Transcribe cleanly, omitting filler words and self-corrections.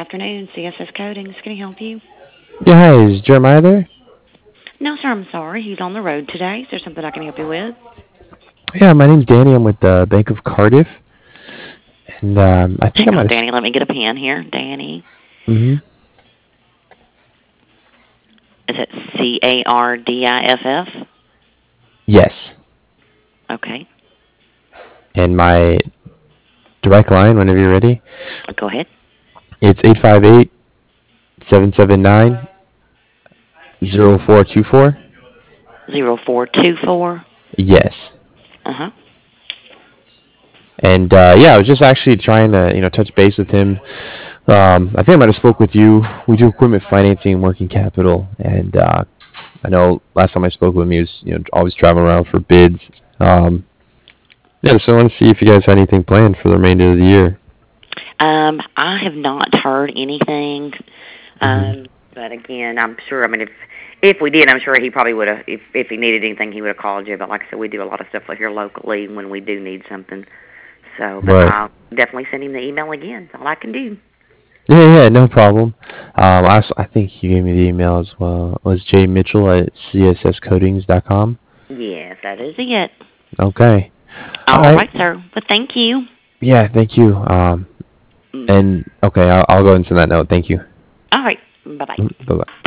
afternoon, CSS Coatings. Can I help you? Yeah, hi, is Jeremiah there? No, sir, I'm sorry. He's on the road today. Is there something I can help you with? Yeah, my name's Danny. I'm with the Bank of Cardiff, and I think I Hang might on, have. Danny. Let me get a pen here. Danny. Mm-hmm. Is it Cardiff? Yes, Okay. and my direct line, whenever you're ready, Go ahead. it's 858-779-0424. 0424. Yes, Uh-huh. and yeah, I was just actually trying to touch base with him. I think I might have spoke with you. We do equipment financing and working capital, and I know last time I spoke with him, he was always traveling around for bids. Yeah, so I want to see if you guys had anything planned for the remainder of the year. I have not heard anything. Hmm. But again, I'm sure. I mean, if we did, I'm sure he probably would have. If he needed anything, he would have called you. But like I said, we do a lot of stuff here locally when we do need something. So, but Right. I'll definitely send him the email again. That's all I can do. Yeah, no problem. I think he gave me the email as well. It was jmitchell@csscoatings.com. Yes, that is it. Okay. All All right. right, sir. Well, thank you. Yeah, thank you. Mm. And okay, I'll go into that note. Thank you. All right. Bye bye. Bye bye.